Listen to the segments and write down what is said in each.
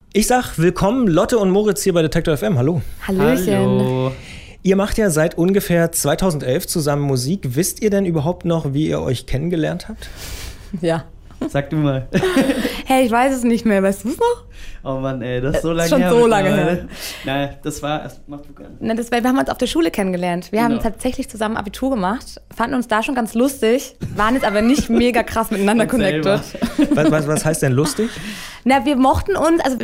Ich sag willkommen Lotte und Moritz hier bei Detektor FM. Hallo. Hallöchen. Hallo. Ihr macht ja seit ungefähr 2011 zusammen Musik. Wisst ihr denn überhaupt noch, wie ihr euch kennengelernt habt? Ja. Sag du mal. Hey, ich weiß es nicht mehr. Weißt du es noch? Oh Mann, ey, das ist so lange schon her. so lange her. Nein, das war... Mach du gerne. Na, wir haben uns auf der Schule kennengelernt. Wir haben tatsächlich zusammen Abitur gemacht, fanden uns da schon ganz lustig, waren jetzt aber nicht mega krass miteinander connected. Was heißt denn lustig? Na, wir mochten uns, also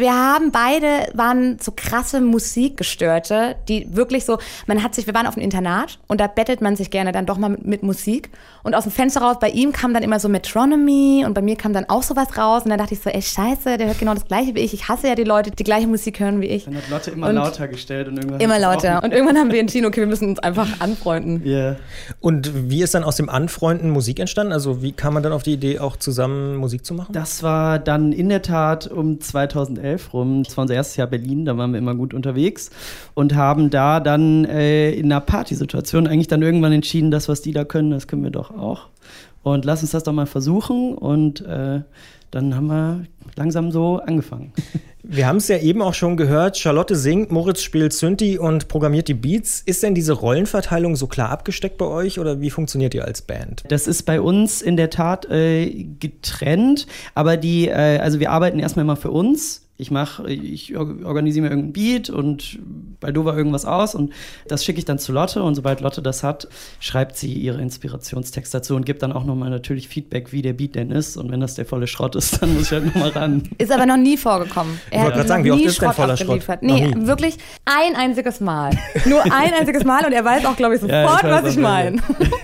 waren so krasse Musikgestörte, die wirklich so, wir waren auf einem Internat und da bettelt man sich gerne dann doch mal mit Musik und aus dem Fenster raus, bei ihm kam dann immer so Metronomy und bei mir kam dann auch sowas raus und dann dachte ich so, ey scheiße, der hört genau das Gleiche wie ich hasse ja die Leute, die gleiche Musik hören wie ich. Dann hat Lotte immer lauter gestellt und irgendwann... Immer lauter und irgendwann haben wir entschieden, okay, wir müssen uns einfach anfreunden. Ja. Yeah. Und wie ist dann aus dem Anfreunden Musik entstanden? Also wie kam man dann auf die Idee, auch zusammen Musik zu machen? Das war dann in der Tat um 2011 rum. Das war unser erstes Jahr Berlin, da waren wir immer gut unterwegs und haben da dann in einer Partysituation eigentlich dann irgendwann entschieden, das, was die da können, das können wir doch auch. Und lass uns das doch mal versuchen und dann haben wir langsam so angefangen. Wir haben es ja eben auch schon gehört, Charlotte singt, Moritz spielt Synthi und programmiert die Beats. Ist denn diese Rollenverteilung so klar abgesteckt bei euch oder wie funktioniert ihr als Band? Das ist bei uns in der Tat getrennt, aber also wir arbeiten erstmal immer für uns. Ich organisiere mir irgendeinen Beat und bei Dova irgendwas aus und das schicke ich dann zu Lotte und sobald Lotte das hat, schreibt sie ihre Inspirationstext dazu und gibt dann auch nochmal natürlich Feedback, wie der Beat denn ist und wenn das der volle Schrott ist, dann muss ich halt nochmal ran. Ist aber noch nie vorgekommen. Ich wollte gerade sagen, wie oft ist denn voller Schrott? Nee, wirklich ein einziges Mal. Nur ein einziges Mal und er weiß auch, glaube ich, sofort, was ich meine.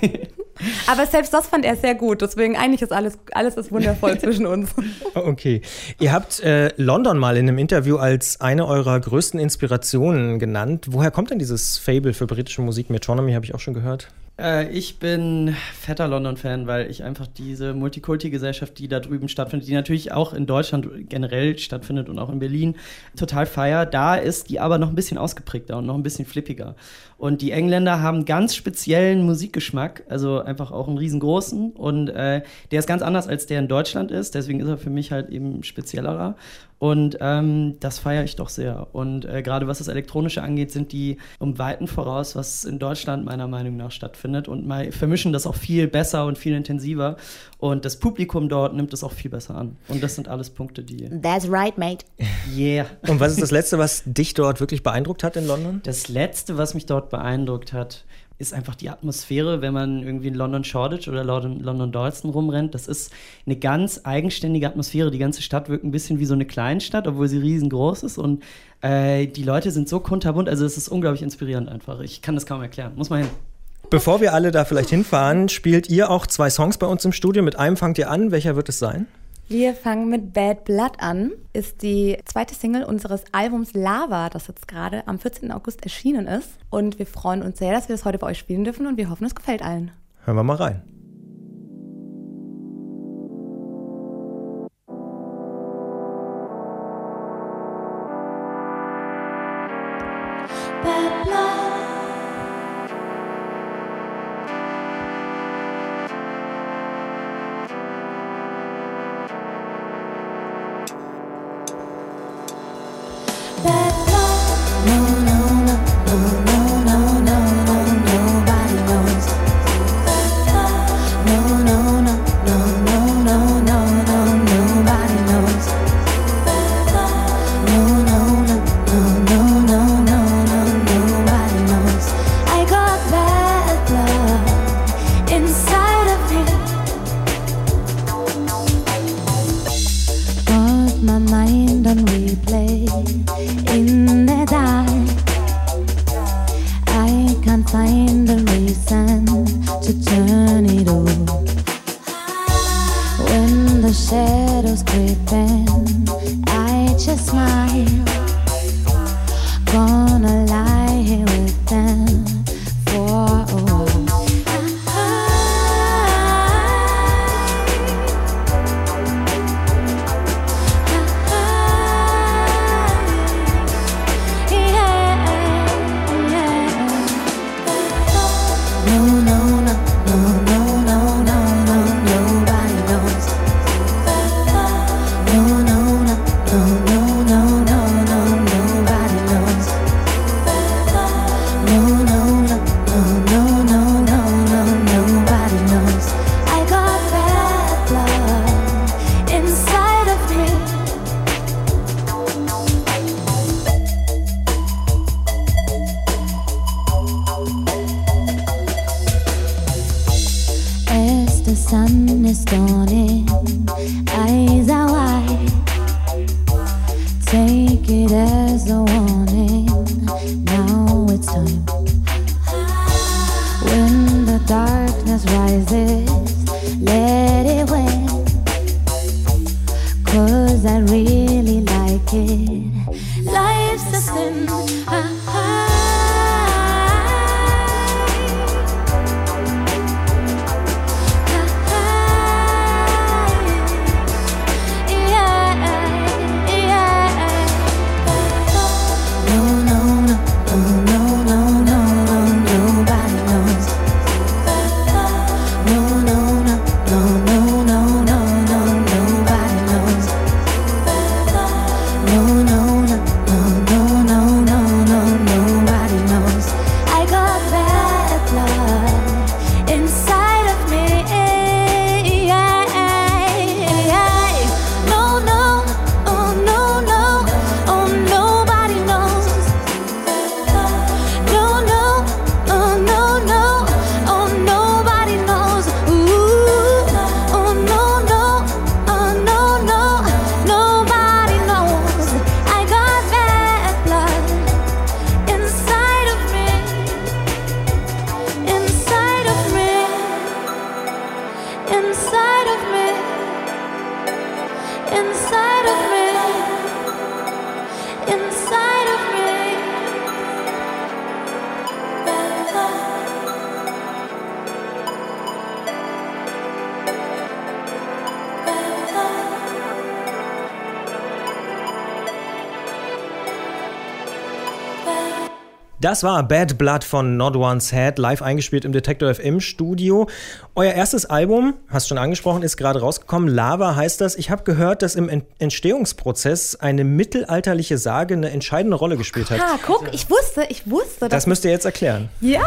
Aber selbst das fand er sehr gut, deswegen eigentlich ist alles ist wundervoll zwischen uns. Okay. Ihr habt London mal in einem Interview als eine eurer größten Inspirationen genannt. Woher kommt denn dieses Faible für britische Musik? Metronomy habe ich auch schon gehört. Ich bin fetter London-Fan, weil ich einfach diese Multikulti-Gesellschaft, die da drüben stattfindet, die natürlich auch in Deutschland generell stattfindet und auch in Berlin, total feier. Da ist die aber noch ein bisschen ausgeprägter und noch ein bisschen flippiger. Und die Engländer haben ganz speziellen Musikgeschmack, also einfach auch einen riesengroßen. Und der ist ganz anders, als der in Deutschland ist. Deswegen ist er für mich halt eben speziellerer. Und das feiere ich doch sehr. Und gerade was das Elektronische angeht, sind die um Weiten voraus, was in Deutschland meiner Meinung nach stattfindet. Und vermischen das auch viel besser und viel intensiver. Und das Publikum dort nimmt es auch viel besser an. Und das sind alles Punkte, die... That's right, mate. Yeah. Und was ist das Letzte, was dich dort wirklich beeindruckt hat in London? Das Letzte, was mich dort beeindruckt hat, ist einfach die Atmosphäre, wenn man irgendwie in London Shoreditch oder London Dalston rumrennt. Das ist eine ganz eigenständige Atmosphäre. Die ganze Stadt wirkt ein bisschen wie so eine Kleinstadt, obwohl sie riesengroß ist. Und die Leute sind so kunterbunt. Also es ist unglaublich inspirierend einfach. Ich kann das kaum erklären. Muss man hin. Bevor wir alle da vielleicht hinfahren, spielt ihr auch 2 Songs bei uns im Studio. Mit einem fangt ihr an. Welcher wird es sein? Wir fangen mit Bad Blood an. Ist die zweite Single unseres Albums Lava, das jetzt gerade am 14. August erschienen ist. Und wir freuen uns sehr, dass wir das heute bei euch spielen dürfen und wir hoffen, es gefällt allen. Hören wir mal rein. Bad blood. No. Take it as a warning. Now it's time. When the darkness rises, let it win. 'Cause I really like it. Life's a sin. Das war Bad Blood von Not One's Head, live eingespielt im Detektor FM Studio. Euer erstes Album, hast schon angesprochen, ist gerade rausgekommen. Lava heißt das. Ich habe gehört, dass im Entstehungsprozess eine mittelalterliche Sage eine entscheidende Rolle gespielt hat. Guck, ich wusste. Das müsst ihr jetzt erklären. Ja,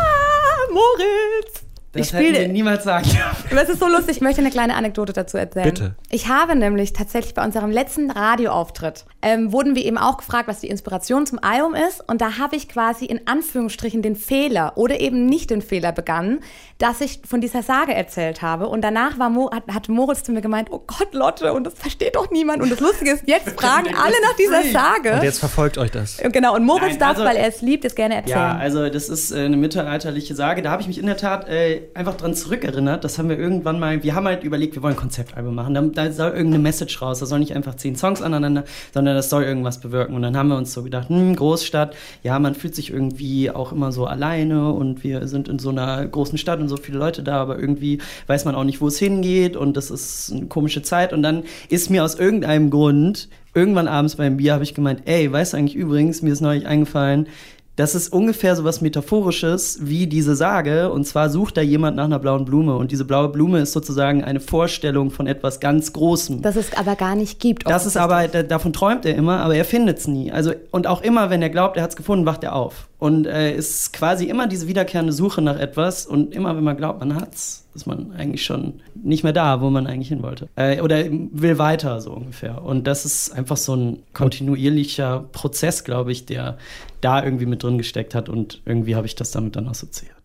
Moritz. Das hätten wir niemals sagen dürfen. Das ist so lustig. Ich möchte eine kleine Anekdote dazu erzählen. Bitte. Ich habe nämlich tatsächlich bei unserem letzten Radioauftritt, wurden wir eben auch gefragt, was die Inspiration zum Album ist. Und da habe ich quasi in Anführungsstrichen den Fehler oder eben nicht den Fehler begangen, dass ich von dieser Sage erzählt habe. Und danach hat Moritz zu mir gemeint, oh Gott, Lotte, und das versteht doch niemand. Und das Lustige ist, jetzt fragen alle nach dieser Sage. Und jetzt verfolgt euch das. Genau, und Moritz darf, weil er es liebt, es gerne erzählen. Ja, also das ist eine mittelalterliche Sage. Da habe ich mich in der Tat einfach dran zurückerinnert. Das haben wir irgendwann mal, wir haben halt überlegt, wir wollen ein Konzeptalbum machen. Da soll irgendeine Message raus. Da soll nicht einfach 10 Songs aneinander, sondern das soll irgendwas bewirken. Und dann haben wir uns so gedacht, Großstadt, ja, man fühlt sich irgendwie auch immer so alleine und wir sind in so einer großen Stadt und so viele Leute da, aber irgendwie weiß man auch nicht, wo es hingeht und das ist eine komische Zeit. Und dann ist mir aus irgendeinem Grund, irgendwann abends beim Bier, habe ich gemeint, ey, weißt du eigentlich übrigens, mir ist neulich eingefallen, das ist ungefähr so was Metaphorisches wie diese Sage. Und zwar sucht da jemand nach einer blauen Blume. Und diese blaue Blume ist sozusagen eine Vorstellung von etwas ganz Großem. Das es aber gar nicht gibt. Das ist aber, davon träumt er immer, aber er findet es nie. Also, und auch immer, wenn er glaubt, er hat es gefunden, wacht er auf. Und ist quasi immer diese wiederkehrende Suche nach etwas. Und immer, wenn man glaubt, man hat's, ist man eigentlich schon nicht mehr da, wo man eigentlich hin wollte. Oder will weiter, so ungefähr. Und das ist einfach so ein kontinuierlicher Prozess, glaube ich, der da irgendwie mit drin gesteckt hat. Und irgendwie habe ich das damit dann assoziiert.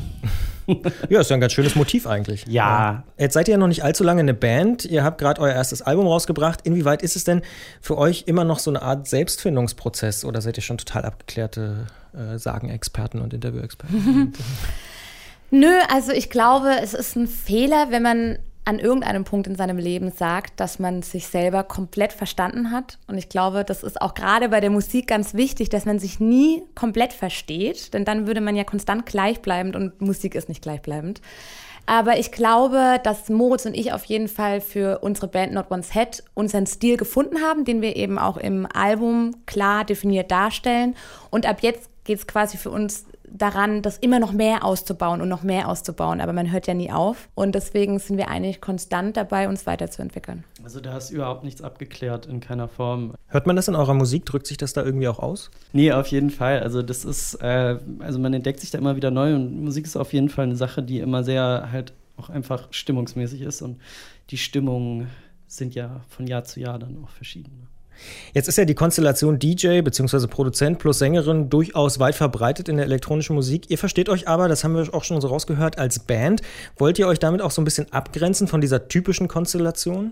Ja, ist ja ein ganz schönes Motiv eigentlich. Ja. Jetzt seid ihr ja noch nicht allzu lange eine Band. Ihr habt gerade euer erstes Album rausgebracht. Inwieweit ist es denn für euch immer noch so eine Art Selbstfindungsprozess? Oder seid ihr schon total abgeklärte Sagenexperten und Interviewexperten? Nö, also ich glaube, es ist ein Fehler, wenn man an irgendeinem Punkt in seinem Leben sagt, dass man sich selber komplett verstanden hat. Und ich glaube, das ist auch gerade bei der Musik ganz wichtig, dass man sich nie komplett versteht, denn dann würde man ja konstant gleichbleibend und Musik ist nicht gleichbleibend. Aber ich glaube, dass Moritz und ich auf jeden Fall für unsere Band Not One's Head unseren Stil gefunden haben, den wir eben auch im Album klar definiert darstellen. Und ab jetzt geht es quasi für uns daran, das immer noch mehr auszubauen und noch mehr auszubauen. Aber man hört ja nie auf. Und deswegen sind wir eigentlich konstant dabei, uns weiterzuentwickeln. Also da ist überhaupt nichts abgeklärt in keiner Form. Hört man das in eurer Musik? Drückt sich das da irgendwie auch aus? Nee, auf jeden Fall. Also das ist, also man entdeckt sich da immer wieder neu und Musik ist auf jeden Fall eine Sache, die immer sehr halt auch einfach stimmungsmäßig ist. Und die Stimmungen sind ja von Jahr zu Jahr dann auch verschieden. Jetzt ist ja die Konstellation DJ bzw. Produzent plus Sängerin durchaus weit verbreitet in der elektronischen Musik. Ihr versteht euch aber, das haben wir auch schon so rausgehört, als Band. Wollt ihr euch damit auch so ein bisschen abgrenzen von dieser typischen Konstellation?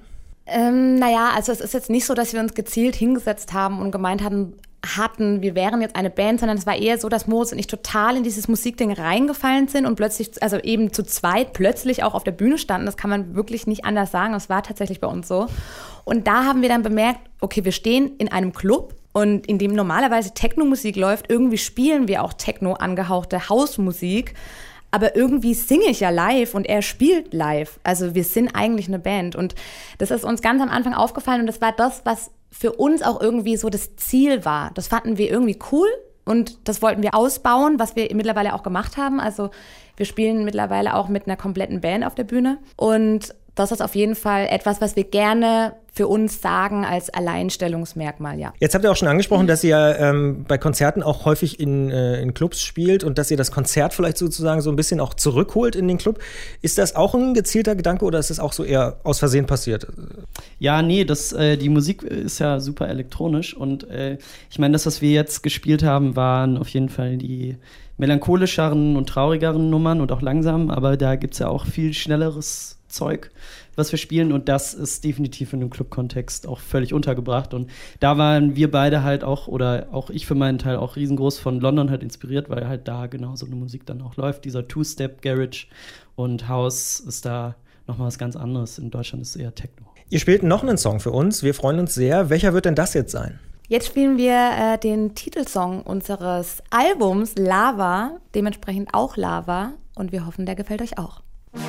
Naja, also es ist jetzt nicht so, dass wir uns gezielt hingesetzt haben und gemeint hatten, wir wären jetzt eine Band, sondern es war eher so, dass Moritz und ich total in dieses Musikding reingefallen sind und plötzlich, also eben zu zweit plötzlich auch auf der Bühne standen. Das kann man wirklich nicht anders sagen. Das war tatsächlich bei uns so. Und da haben wir dann bemerkt, okay, wir stehen in einem Club und in dem normalerweise Techno-Musik läuft. Irgendwie spielen wir auch Techno angehauchte Hausmusik. Aber irgendwie singe ich ja live und er spielt live. Also wir sind eigentlich eine Band. Und das ist uns ganz am Anfang aufgefallen und das war das, was für uns auch irgendwie so das Ziel war. Das fanden wir irgendwie cool und das wollten wir ausbauen, was wir mittlerweile auch gemacht haben. Also wir spielen mittlerweile auch mit einer kompletten Band auf der Bühne und das ist auf jeden Fall etwas, was wir gerne für uns sagen als Alleinstellungsmerkmal, ja. Jetzt habt ihr auch schon angesprochen, dass ihr bei Konzerten auch häufig in Clubs spielt und dass ihr das Konzert vielleicht sozusagen so ein bisschen auch zurückholt in den Club. Ist das auch ein gezielter Gedanke oder ist es auch so eher aus Versehen passiert? Ja, nee, die Musik ist ja super elektronisch und ich meine, das, was wir jetzt gespielt haben, waren auf jeden Fall die melancholischeren und traurigeren Nummern und auch langsam, aber da gibt's ja auch viel schnelleres Zeug, was wir spielen und das ist definitiv in dem Club-Kontext auch völlig untergebracht und da waren wir beide halt auch, oder auch ich für meinen Teil auch riesengroß von London halt inspiriert, weil halt da genau so eine Musik dann auch läuft, dieser Two-Step-Garage und House ist da nochmal was ganz anderes, in Deutschland ist es eher Techno. Ihr spielt noch einen Song für uns, wir freuen uns sehr. Welcher wird denn das jetzt sein? Jetzt spielen wir den Titelsong unseres Albums Lava, dementsprechend auch Lava und wir hoffen, der gefällt euch auch.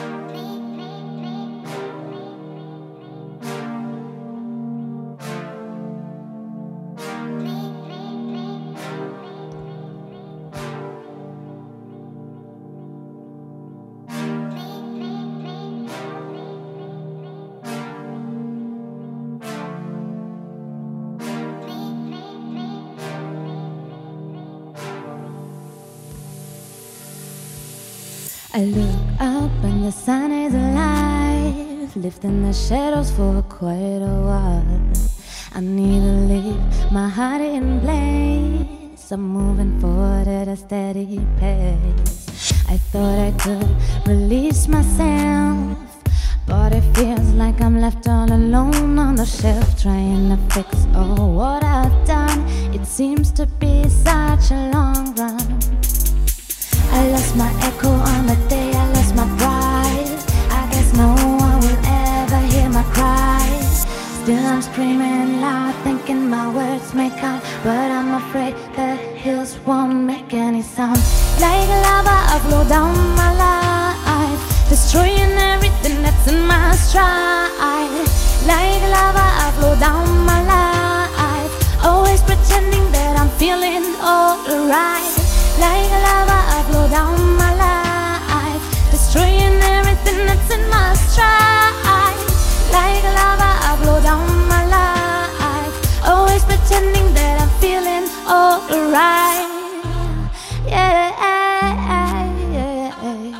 I look up and the sun is alive, lifting the shadows for quite a while. I need to leave my heart in place, I'm moving forward at a steady pace. I thought I could release myself, but it feels like I'm left all alone on the shelf, trying to fix all what I've done. It seems to be such a long run. I lost my echo on the day I lost my pride. I guess no one will ever hear my cries. Still I'm screaming loud, thinking my words may count, but I'm afraid the hills won't make any sound. Like lava I flow down my life, destroying everything that's in my stride. Like lava I flow down my life, always pretending that I'm feeling alright. Like lava, I flow down my life, destroying everything that's in my stride. Like lava, I flow down my life, always pretending that I'm feeling alright. Yeah, yeah, yeah.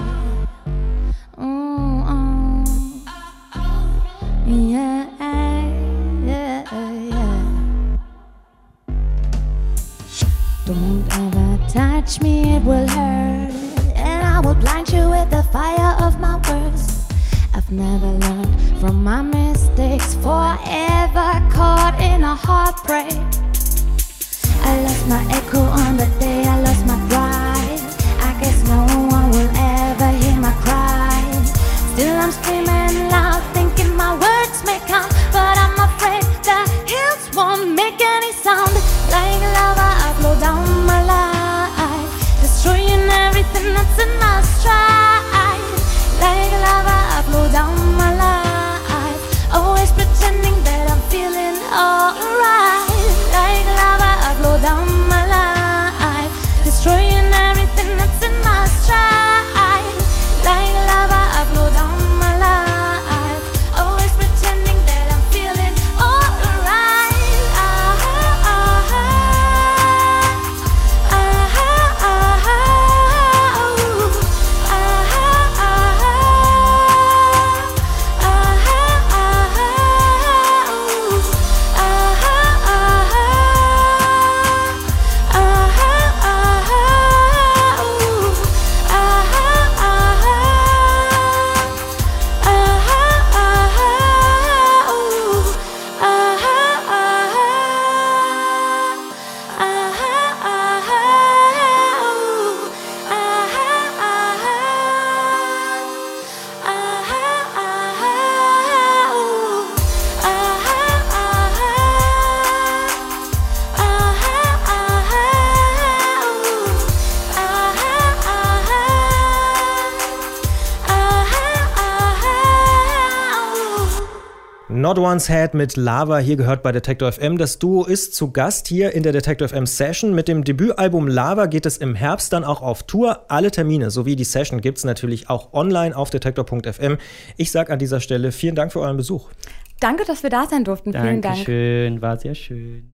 Don't ever touch me, it will hurt, and I will blind you with the fire of my words. I've never learned from my mistakes, forever caught in a heartbreak. I lost my echo on the day I lost my pride. I guess no one will ever hear my cries. Still I'm screaming loud, thinking my words may count, but I'm afraid the hills won't make any sound. Like lava, I flow down my life, destroying everything that's in my stride. Like lava, I flow down my life, always pretending that I'm feeling alright. Like lava, I flow down my life, destroying everything that's in my stride. Like lava, I flow down my life, always pretending that I'm feeling alright. Not One's Head mit Lava, hier gehört bei Detektor FM. Das Duo ist zu Gast hier in der Detektor FM Session. Mit dem Debütalbum Lava geht es im Herbst dann auch auf Tour. Alle Termine sowie die Session gibt es natürlich auch online auf detektor.fm. Ich sage an dieser Stelle vielen Dank für euren Besuch. Danke, dass wir da sein durften. Vielen Dank. Dankeschön, war sehr schön.